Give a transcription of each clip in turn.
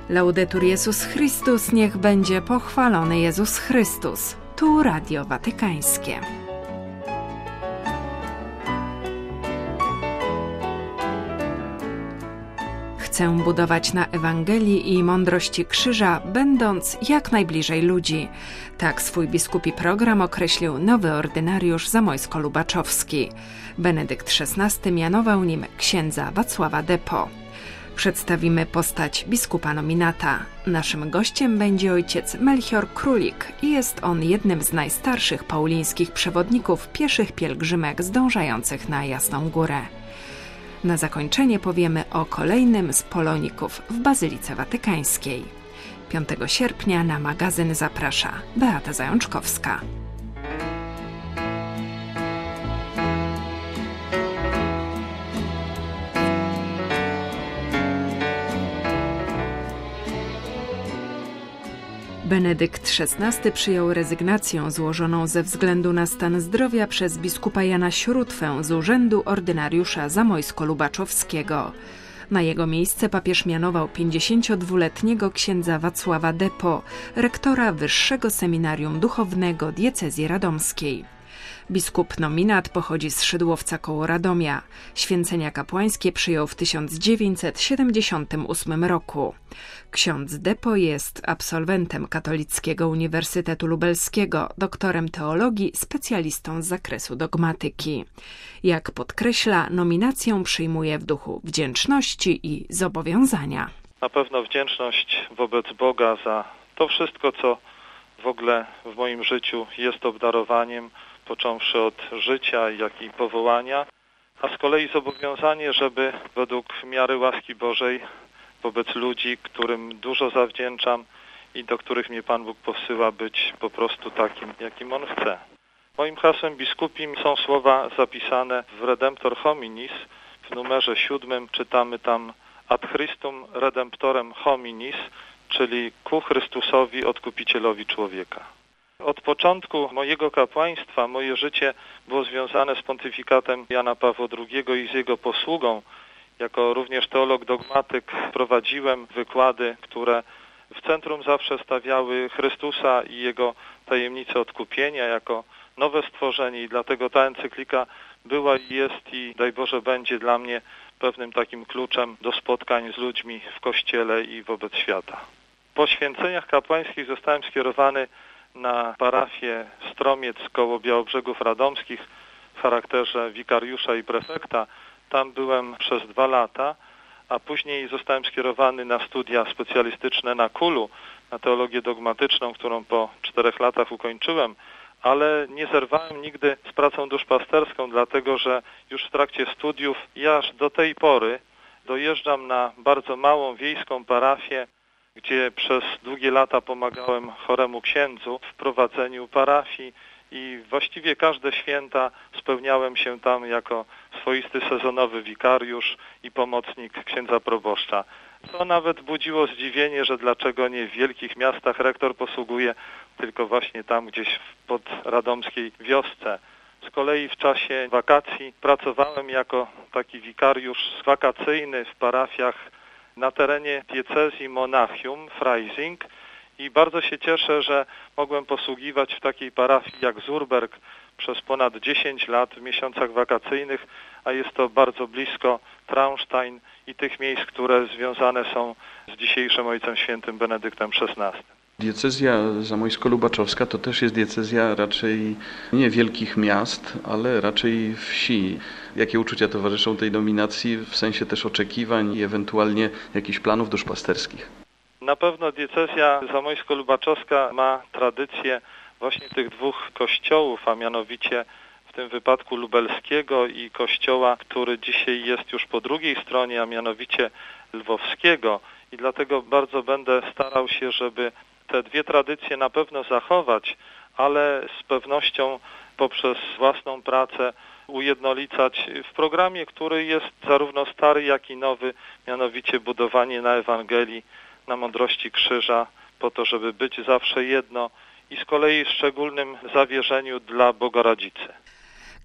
Laudetur Jezus Chrystus, niech będzie pochwalony Jezus Chrystus. Tu Radio Watykańskie. Chcę budować na Ewangelii i mądrości krzyża, będąc jak najbliżej ludzi. Tak swój biskupi program określił nowy ordynariusz zamojsko-lubaczowski. Benedykt XVI mianował nim księdza Wacława Depo. Przedstawimy postać biskupa nominata. Naszym gościem będzie ojciec Melchior Królik i jest on jednym z najstarszych paulińskich przewodników pieszych pielgrzymek zdążających na Jasną Górę. Na zakończenie powiemy o kolejnym z poloników w Bazylice Watykańskiej. 5 sierpnia na magazyn zaprasza Beata Zajączkowska. Benedykt XVI przyjął rezygnację złożoną ze względu na stan zdrowia przez biskupa Jana Śrótwę z urzędu ordynariusza zamojsko-lubaczowskiego. Na jego miejsce papież mianował 52-letniego księdza Wacława Depo, rektora Wyższego Seminarium Duchownego Diecezji Radomskiej. Biskup nominat pochodzi z Szydłowca koło Radomia. Święcenia kapłańskie przyjął w 1978 roku. Ksiądz Depo jest absolwentem Katolickiego Uniwersytetu Lubelskiego, doktorem teologii, specjalistą z zakresu dogmatyki. Jak podkreśla, nominację przyjmuje w duchu wdzięczności i zobowiązania. Na pewno wdzięczność wobec Boga za to wszystko, co w ogóle w moim życiu jest obdarowaniem, począwszy od życia, jak i powołania, a z kolei zobowiązanie, żeby według miary łaski Bożej wobec ludzi, którym dużo zawdzięczam i do których mnie Pan Bóg posyła, być po prostu takim, jakim On chce. Moim hasłem biskupim są słowa zapisane w Redemptor Hominis. W numerze 7 czytamy tam Ad Christum Redemptorem Hominis, czyli ku Chrystusowi, Odkupicielowi człowieka. Od początku mojego kapłaństwa moje życie było związane z pontyfikatem Jana Pawła II i z jego posługą. Jako również teolog dogmatyk prowadziłem wykłady, które w centrum zawsze stawiały Chrystusa i Jego tajemnicę odkupienia jako nowe stworzenie i dlatego ta encyklika była i jest i daj Boże będzie dla mnie pewnym takim kluczem do spotkań z ludźmi w Kościele i wobec świata. Po święceniach kapłańskich zostałem skierowany na parafię Stromiec koło Białobrzegów Radomskich w charakterze wikariusza i prefekta. Tam byłem przez 2 lata, a później zostałem skierowany na studia specjalistyczne na KUL-u, na teologię dogmatyczną, którą po 4 latach ukończyłem, ale nie zerwałem nigdy z pracą duszpasterską, dlatego że już w trakcie studiów i aż do tej pory dojeżdżam na bardzo małą wiejską parafię, gdzie przez długie lata pomagałem choremu księdzu w prowadzeniu parafii i właściwie każde święta spełniałem się tam jako swoisty sezonowy wikariusz i pomocnik księdza proboszcza. To nawet budziło zdziwienie, że dlaczego nie w wielkich miastach rektor posługuje, tylko właśnie tam gdzieś w podradomskiej wiosce. Z kolei w czasie wakacji pracowałem jako taki wikariusz wakacyjny w parafiach na terenie diecezji Monachium, Freising i bardzo się cieszę, że mogłem posługiwać w takiej parafii jak Zurberg przez ponad 10 lat w miesiącach wakacyjnych, a jest to bardzo blisko Traunstein i tych miejsc, które związane są z dzisiejszym Ojcem Świętym Benedyktem XVI. Diecezja zamojsko-lubaczowska to też jest diecezja raczej nie wielkich miast, ale raczej wsi. Jakie uczucia towarzyszą tej nominacji w sensie też oczekiwań i ewentualnie jakichś planów duszpasterskich? Na pewno diecezja zamojsko-lubaczowska ma tradycję właśnie tych 2 kościołów, a mianowicie w tym wypadku lubelskiego i kościoła, który dzisiaj jest już po drugiej stronie, a mianowicie lwowskiego. I dlatego bardzo będę starał się, żeby te 2 tradycje na pewno zachować, ale z pewnością poprzez własną pracę ujednolicać w programie, który jest zarówno stary, jak i nowy, mianowicie budowanie na Ewangelii, na mądrości krzyża, po to, żeby być zawsze jedno i z kolei w szczególnym zawierzeniu dla Bogoradzicy.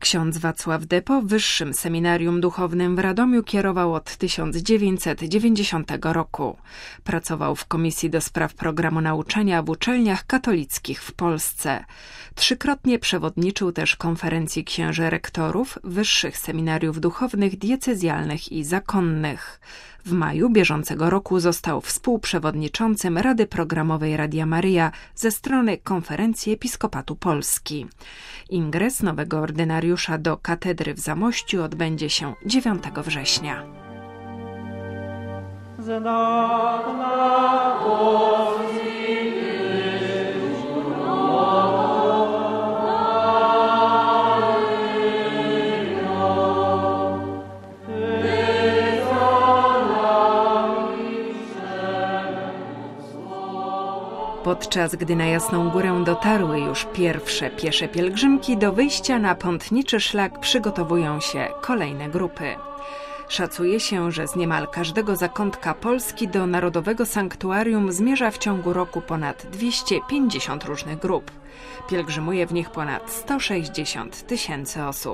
Ksiądz Wacław Depo Wyższym Seminarium Duchownym w Radomiu kierował od 1990 roku. Pracował w Komisji do Spraw Programu Nauczania w uczelniach katolickich w Polsce. 3-krotnie przewodniczył też konferencji księży rektorów Wyższych Seminariów Duchownych Diecezjalnych i Zakonnych. W maju bieżącego roku został współprzewodniczącym Rady Programowej Radia Maryja ze strony Konferencji Episkopatu Polski. Ingres nowego ordynariusza do katedry w Zamościu odbędzie się 9 września. Podczas gdy na Jasną Górę dotarły już pierwsze piesze pielgrzymki, do wyjścia na pątniczy szlak przygotowują się kolejne grupy. Szacuje się, że z niemal każdego zakątka Polski do Narodowego Sanktuarium zmierza w ciągu roku ponad 250 różnych grup. Pielgrzymuje w nich ponad 160 000 osób.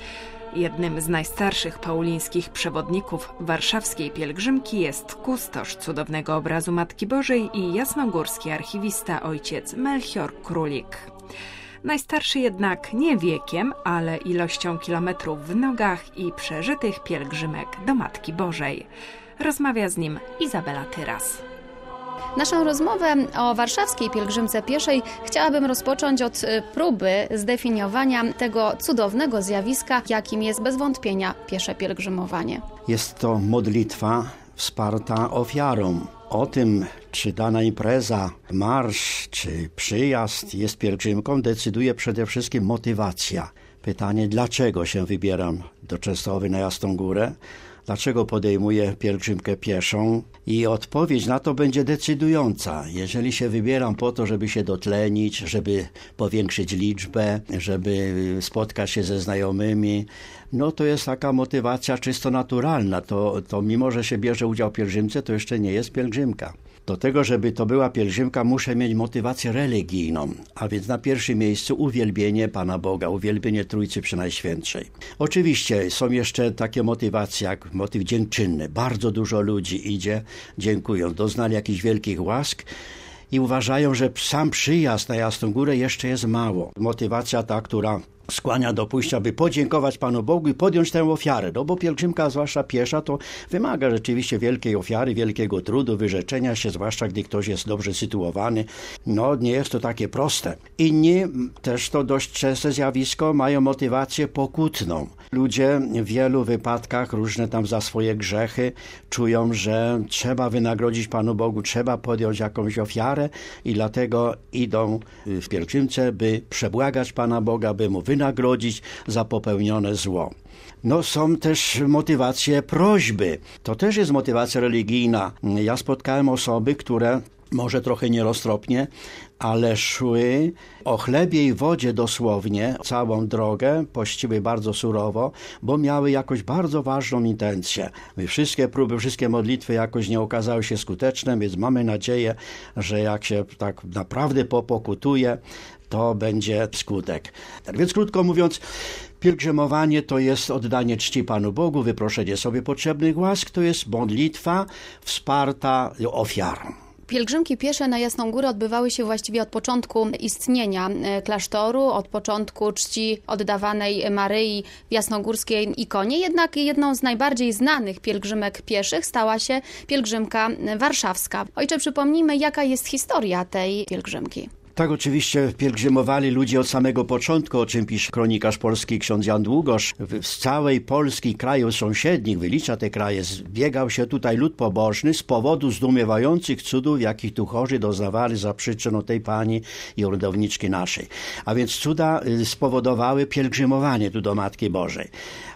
Jednym z najstarszych paulińskich przewodników warszawskiej pielgrzymki jest kustosz cudownego obrazu Matki Bożej i jasnogórski archiwista ojciec Melchior Królik. Najstarszy jednak nie wiekiem, ale ilością kilometrów w nogach i przeżytych pielgrzymek do Matki Bożej. Rozmawia z nim Izabela Tyras. Naszą rozmowę o warszawskiej pielgrzymce pieszej chciałabym rozpocząć od próby zdefiniowania tego cudownego zjawiska, jakim jest bez wątpienia piesze pielgrzymowanie. Jest to modlitwa wsparta ofiarą. O tym, czy dana impreza, marsz czy przyjazd jest pielgrzymką, decyduje przede wszystkim motywacja. Pytanie, dlaczego się wybieram do Częstochowy na Jasną Górę? Dlaczego podejmuję pielgrzymkę pieszą? I odpowiedź na to będzie decydująca. Jeżeli się wybieram po to, żeby się dotlenić, żeby powiększyć liczbę, żeby spotkać się ze znajomymi, no to jest taka motywacja czysto naturalna. To mimo, że się bierze udział w pielgrzymce, to jeszcze nie jest pielgrzymka. Do tego, żeby to była pielgrzymka, muszę mieć motywację religijną, a więc na pierwszym miejscu uwielbienie Pana Boga, uwielbienie Trójcy Przenajświętszej. Oczywiście są jeszcze takie motywacje jak motyw dziękczynny. Bardzo dużo ludzi idzie, dziękują, doznali jakichś wielkich łask i uważają, że sam przyjazd na Jasną Górę jeszcze jest mało. Motywacja ta, która skłania do pójścia, by podziękować Panu Bogu i podjąć tę ofiarę. No bo pielgrzymka, zwłaszcza piesza, to wymaga rzeczywiście wielkiej ofiary, wielkiego trudu, wyrzeczenia się, zwłaszcza gdy ktoś jest dobrze sytuowany. No nie jest to takie proste. Inni, też to dość częste zjawisko, mają motywację pokutną. Ludzie w wielu wypadkach, różne tam za swoje grzechy, czują, że trzeba wynagrodzić Panu Bogu, trzeba podjąć jakąś ofiarę i dlatego idą w pielgrzymce, by przebłagać Pana Boga, by Mu wynagrodzić za popełnione zło. No są też motywacje prośby. To też jest motywacja religijna. Ja spotkałem osoby, które może trochę nieroztropnie, ale szły o chlebie i wodzie dosłownie całą drogę, pościły bardzo surowo, bo miały jakoś bardzo ważną intencję. Wszystkie próby, wszystkie modlitwy jakoś nie okazały się skuteczne, więc mamy nadzieję, że jak się tak naprawdę popokutuje, to będzie skutek. Tak więc krótko mówiąc, pielgrzymowanie to jest oddanie czci Panu Bogu, wyproszenie sobie potrzebnych łask, to jest modlitwa wsparta ofiarą. Pielgrzymki piesze na Jasną Górę odbywały się właściwie od początku istnienia klasztoru, od początku czci oddawanej Maryi w jasnogórskiej ikonie. Jednak jedną z najbardziej znanych pielgrzymek pieszych stała się pielgrzymka warszawska. Ojcze, przypomnijmy, jaka jest historia tej pielgrzymki. Tak, oczywiście pielgrzymowali ludzie od samego początku, o czym pisze kronikarz polski ksiądz Jan Długosz. Z całej Polski, krajów sąsiednich, wylicza te kraje, zbiegał się tutaj lud pobożny z powodu zdumiewających cudów, jakich tu chorzy doznawali za przyczyną tej Pani i orędowniczki naszej. A więc cuda spowodowały pielgrzymowanie tu do Matki Bożej.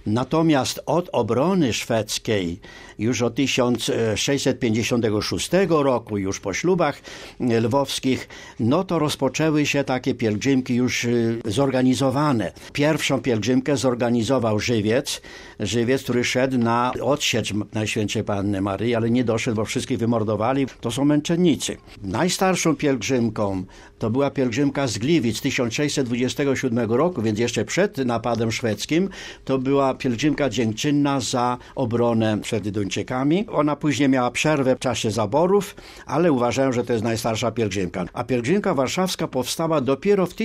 Natomiast od obrony szwedzkiej już od 1656 roku, już po ślubach lwowskich, no to rozpoczęły się takie pielgrzymki już zorganizowane. Pierwszą pielgrzymkę zorganizował Żywiec, który szedł na odsiecz Najświętszej Panny Maryi, ale nie doszedł, bo wszystkich wymordowali. To są męczennicy. Najstarszą pielgrzymką to była pielgrzymka z Gliwic 1627 roku, więc jeszcze przed napadem szwedzkim. To była pielgrzymka dziękczynna za obronę przed Duńczykami. Ona później miała przerwę w czasie zaborów, ale uważają, że to jest najstarsza pielgrzymka. A pielgrzymka warszawska powstała dopiero w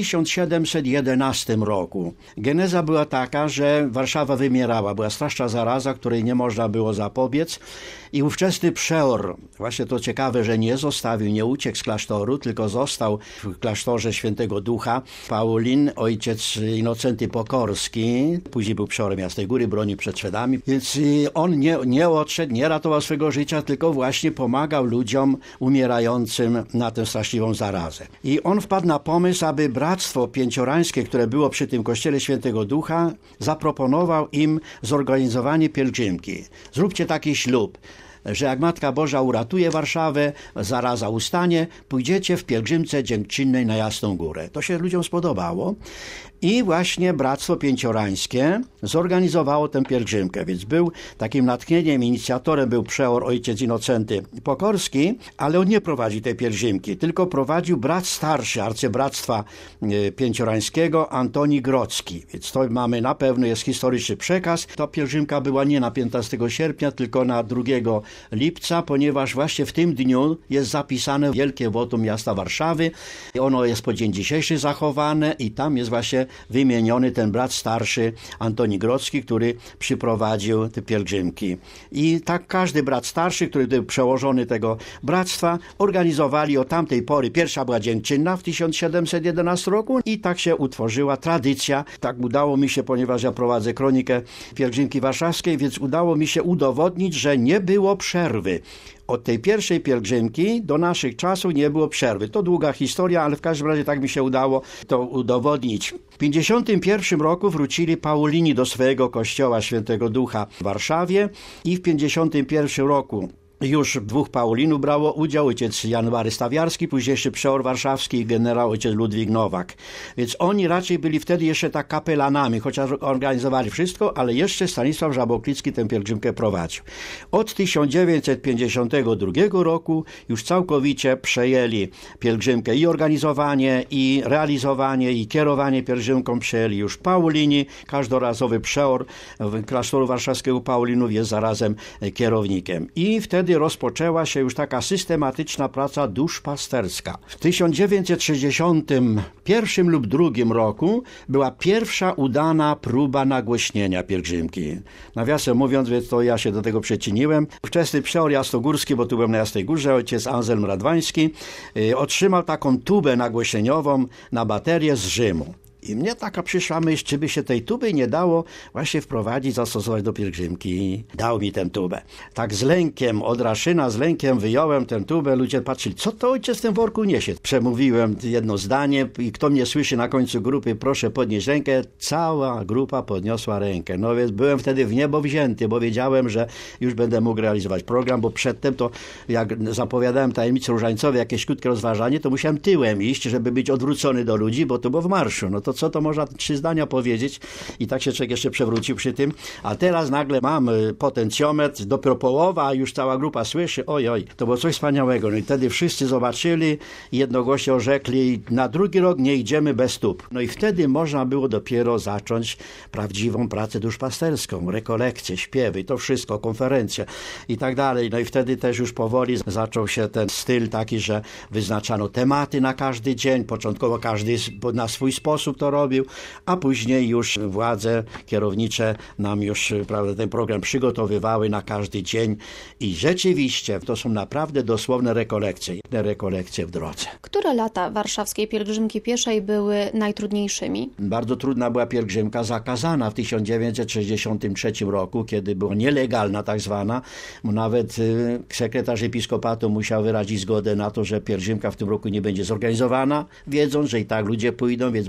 1711 roku. Geneza była taka, że Warszawa wymierała. Była straszna zaraza, której nie można było zapobiec. I ówczesny przeor, właśnie to ciekawe, że nie zostawił, nie uciekł z klasztoru, tylko został w klasztorze Świętego Ducha. Paulin, ojciec Inocenty Pokorski, później był przeorem Jasnej Góry, bronił przed Szwedami, więc on nie odszedł, nie ratował swego życia, tylko właśnie pomagał ludziom umierającym na tę straszliwą zarazę. I on wpadł na pomysł, aby bractwo pięciorańskie, które było przy tym kościele Świętego Ducha, zaproponował im zorganizowanie pielgrzymki. Zróbcie taki ślub, że jak Matka Boża uratuje Warszawę, zaraza ustanie, pójdziecie w pielgrzymce dziękczynnej na Jasną Górę. To się ludziom spodobało i właśnie Bractwo Pięciorańskie zorganizowało tę pielgrzymkę, więc był takim natchnieniem, inicjatorem był przeor ojciec Inocenty Pokorski, ale on nie prowadzi tej pielgrzymki, tylko prowadził brat starszy arcybractwa pięciorańskiego Antoni Grodzki, więc to mamy na pewno, jest historyczny przekaz. Ta pielgrzymka była nie na 15 sierpnia, tylko na 2 lipca, ponieważ właśnie w tym dniu jest zapisane wielkie wotum miasta Warszawy. Ono jest po dzień dzisiejszy zachowane i tam jest właśnie wymieniony ten brat starszy Antoni Grodzki, który przyprowadził te pielgrzymki. I tak każdy brat starszy, który był przełożony tego bractwa, organizowali od tamtej pory. Pierwsza była dziękczynna w 1711 roku i tak się utworzyła tradycja. Tak udało mi się, ponieważ ja prowadzę kronikę pielgrzymki warszawskiej, więc udało mi się udowodnić, że nie było przerwy. Od tej pierwszej pielgrzymki do naszych czasów nie było przerwy. To długa historia, ale w każdym razie tak mi się udało to udowodnić. W 1951 roku wrócili Paulini do swojego kościoła Świętego Ducha w Warszawie i w 1951 roku już 2 Paulinów brało udział, ojciec Jan Bary Stawiarski, późniejszy przeor warszawski i generał ojciec Ludwik Nowak. Więc oni raczej byli wtedy jeszcze tak kapelanami, chociaż organizowali wszystko, ale jeszcze Stanisław Żaboklicki tę pielgrzymkę prowadził. Od 1952 roku już całkowicie przejęli pielgrzymkę i organizowanie, i realizowanie, i kierowanie pielgrzymką przejęli już Paulini. Każdorazowy przeor klasztoru warszawskiego Paulinów jest zarazem kierownikiem. I wtedy rozpoczęła się już taka systematyczna praca duszpasterska. W 1961 lub 1962 roku była pierwsza udana próba nagłośnienia pielgrzymki. Nawiasem mówiąc, więc to ja się do tego przyczyniłem. Wczesny przeor jasnogórski, bo tu byłem na Jasnej Górze, ojciec Anselm Radwański, otrzymał taką tubę nagłośnieniową na baterię z Rzymu. I mnie taka przyszła myśl, czy by się tej tuby nie dało właśnie wprowadzić, zastosować do pielgrzymki. Dał mi tę tubę. Tak z lękiem, od Raszyna z lękiem wyjąłem tę tubę. Ludzie patrzyli, co to ojciec w tym worku niesie? Przemówiłem jedno zdanie i kto mnie słyszy na końcu grupy, proszę podnieść rękę. Cała grupa podniosła rękę. No więc byłem wtedy w niebo wzięty, bo wiedziałem, że już będę mógł realizować program, bo przedtem to, jak zapowiadałem tajemnicy różańcowe, jakieś krótkie rozważanie, to musiałem tyłem iść, żeby być odwrócony do ludzi, bo to było w marszu. No to co to można 3 zdania powiedzieć i tak się człowiek jeszcze przewrócił przy tym, a teraz nagle mam potencjometr, dopiero połowa, a już cała grupa słyszy, oj, to było coś wspaniałego. No i wtedy wszyscy zobaczyli i jednogłośnie orzekli, na drugi rok nie idziemy bez tub. No i wtedy można było dopiero zacząć prawdziwą pracę duszpasterską, rekolekcje, śpiewy, to wszystko, konferencje i tak dalej. No i wtedy też już powoli zaczął się ten styl taki, że wyznaczano tematy na każdy dzień, początkowo każdy na swój sposób to robił, a później już władze kierownicze nam już, prawda, ten program przygotowywały na każdy dzień i rzeczywiście to są naprawdę dosłowne rekolekcje w drodze. Które lata warszawskiej pielgrzymki pieszej były najtrudniejszymi? Bardzo trudna była pielgrzymka zakazana w 1963 roku, kiedy była nielegalna tak zwana. Nawet sekretarz episkopatu musiał wyrazić zgodę na to, że pielgrzymka w tym roku nie będzie zorganizowana, wiedząc, że i tak ludzie pójdą, więc myśmy w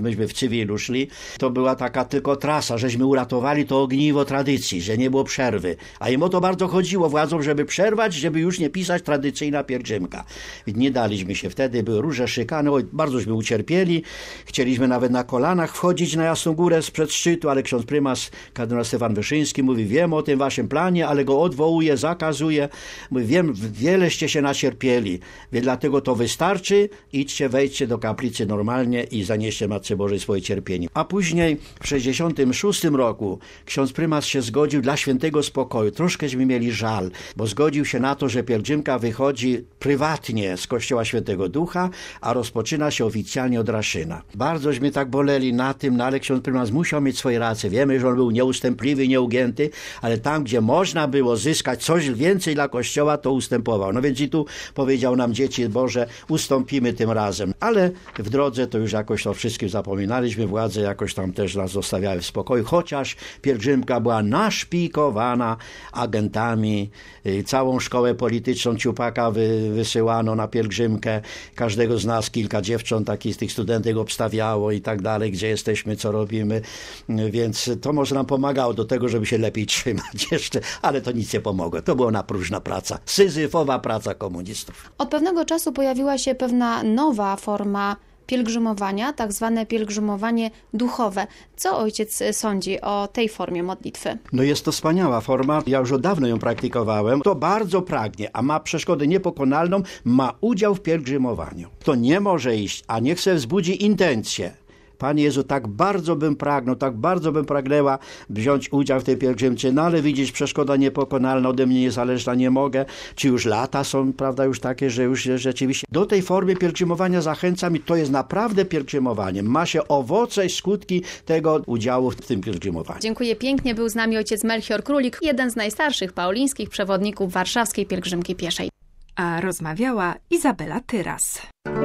cywilu szli, to była taka tylko trasa, żeśmy uratowali to ogniwo tradycji, że nie było przerwy. A im o to bardzo chodziło władzom, żeby przerwać, żeby już nie pisać tradycyjna pielgrzymka. Więc nie daliśmy się. Wtedy były różne szykany, bardzośmy ucierpieli. Chcieliśmy nawet na kolanach wchodzić na Jasną Górę sprzed szczytu, ale ksiądz prymas, kardynał Stefan Wyszyński mówi, wiem o tym waszym planie, ale go odwołuje, zakazuje. Mówi, wiem, wieleście się nacierpieli, więc dlatego to wystarczy, idźcie, wejdźcie do kaplicy normalnie i zanieście Matce Bożej swoje cierpienie. A później w 1966 roku ksiądz prymas się zgodził dla świętego spokoju. Troszkęśmy mieli żal, bo zgodził się na to, że pielgrzymka wychodzi prywatnie z kościoła Świętego Ducha, a rozpoczyna się oficjalnie od Raszyna. Bardzośmy tak boleli na tym, ale ksiądz prymas musiał mieć swoje racje. Wiemy, że on był nieustępliwy, nieugięty, ale tam, gdzie można było zyskać coś więcej dla kościoła, to ustępował. No więc i tu powiedział nam, dzieci Boże, ustąpimy tym razem. Ale w drodze to już jakoś to wszystkim zapominaliśmy, władze jakoś tam też nas zostawiały w spokoju, chociaż pielgrzymka była naszpikowana agentami, całą szkołę polityczną Ciupaka wysyłano na pielgrzymkę, każdego z nas kilka dziewcząt, takich z tych studentek obstawiało i tak dalej, gdzie jesteśmy, co robimy, więc to może nam pomagało do tego, żeby się lepiej trzymać jeszcze, ale to nic nie pomogło. To była napróżna praca, syzyfowa praca komunistów. Od pewnego czasu pojawiła się pewna nowa forma pielgrzymowania, tak zwane pielgrzymowanie duchowe. Co ojciec sądzi o tej formie modlitwy? No jest to wspaniała forma, ja już od dawna ją praktykowałem. To bardzo pragnie, a ma przeszkodę niepokonalną, ma udział w pielgrzymowaniu. To nie może iść, a niech sobie wzbudzi intencję. Panie Jezu, tak bardzo bym pragnął, tak bardzo bym pragnęła wziąć udział w tej pielgrzymce, no ale widzisz, przeszkoda niepokonalna, ode mnie niezależna, nie mogę. Czy już lata są, prawda, już takie, że już rzeczywiście do tej formy pielgrzymowania zachęcam i to jest naprawdę pielgrzymowanie. Ma się owoce i skutki tego udziału w tym pielgrzymowaniu. Dziękuję pięknie. Był z nami ojciec Melchior Królik, jeden z najstarszych paulińskich przewodników warszawskiej pielgrzymki pieszej. A rozmawiała Izabela Tyras.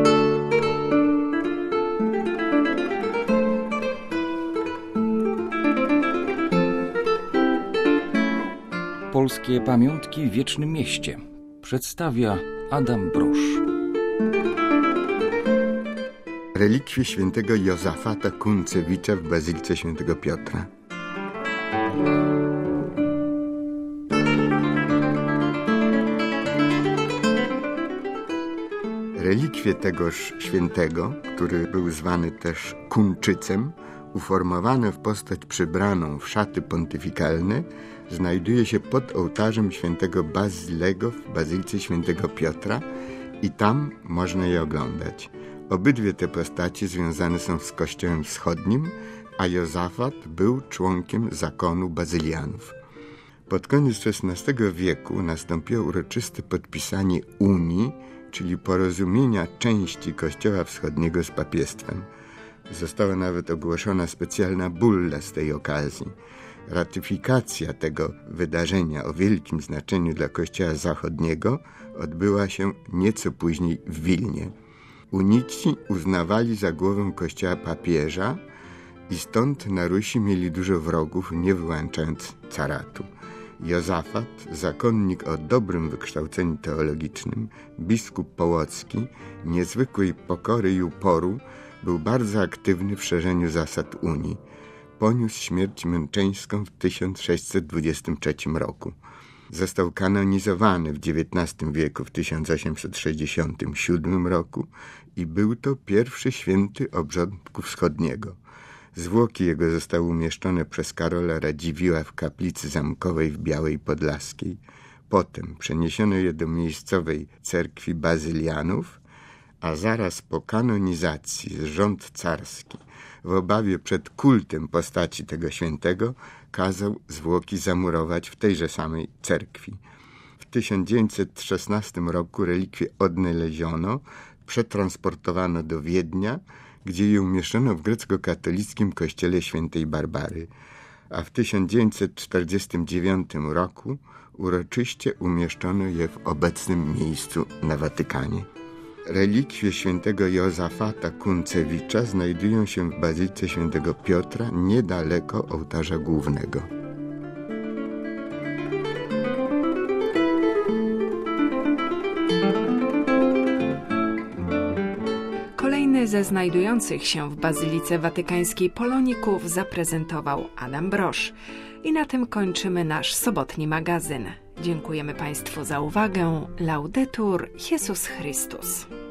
Polskie pamiątki w wiecznym mieście przedstawia Adam Brosz. Relikwie świętego Jozafata Kuncewicza w Bazylice Świętego Piotra. Relikwie tegoż świętego, który był zwany też Kunczycem, uformowane w postać przybraną w szaty pontyfikalne, znajduje się pod ołtarzem świętego Bazylego w Bazylice Świętego Piotra i tam można je oglądać. Obydwie te postacie związane są z Kościołem Wschodnim, a Jozafat był członkiem zakonu bazylianów. Pod koniec XVI wieku nastąpiło uroczyste podpisanie unii, czyli porozumienia części Kościoła Wschodniego z papiestwem. Została nawet ogłoszona specjalna bulla z tej okazji. Ratyfikacja tego wydarzenia o wielkim znaczeniu dla Kościoła Zachodniego odbyła się nieco później w Wilnie. Unici uznawali za głowę Kościoła papieża i stąd na Rusi mieli dużo wrogów, nie wyłączając caratu. Jozafat, zakonnik o dobrym wykształceniu teologicznym, biskup połocki, niezwykłej pokory i uporu, był bardzo aktywny w szerzeniu zasad Unii. Poniósł śmierć męczeńską w 1623 roku. Został kanonizowany w XIX wieku w 1867 roku i był to pierwszy święty obrządku wschodniego. Zwłoki jego zostały umieszczone przez Karola Radziwiłła w kaplicy zamkowej w Białej Podlaskiej. Potem przeniesiono je do miejscowej cerkwi bazylianów, a zaraz po kanonizacji rząd carski w obawie przed kultem postaci tego świętego kazał zwłoki zamurować w tejże samej cerkwi. W 1916 roku relikwie odnaleziono, przetransportowano do Wiednia, gdzie je umieszczono w grecko-katolickim kościele świętej Barbary, a w 1949 roku uroczyście umieszczono je w obecnym miejscu na Watykanie. Relikwie świętego Jozafata Kuncewicza znajdują się w Bazylice Świętego Piotra niedaleko ołtarza głównego. Kolejny ze znajdujących się w Bazylice Watykańskiej poloników zaprezentował Adam Brosz. I na tym kończymy nasz sobotni magazyn. Dziękujemy Państwu za uwagę. Laudetur Jesus Christus.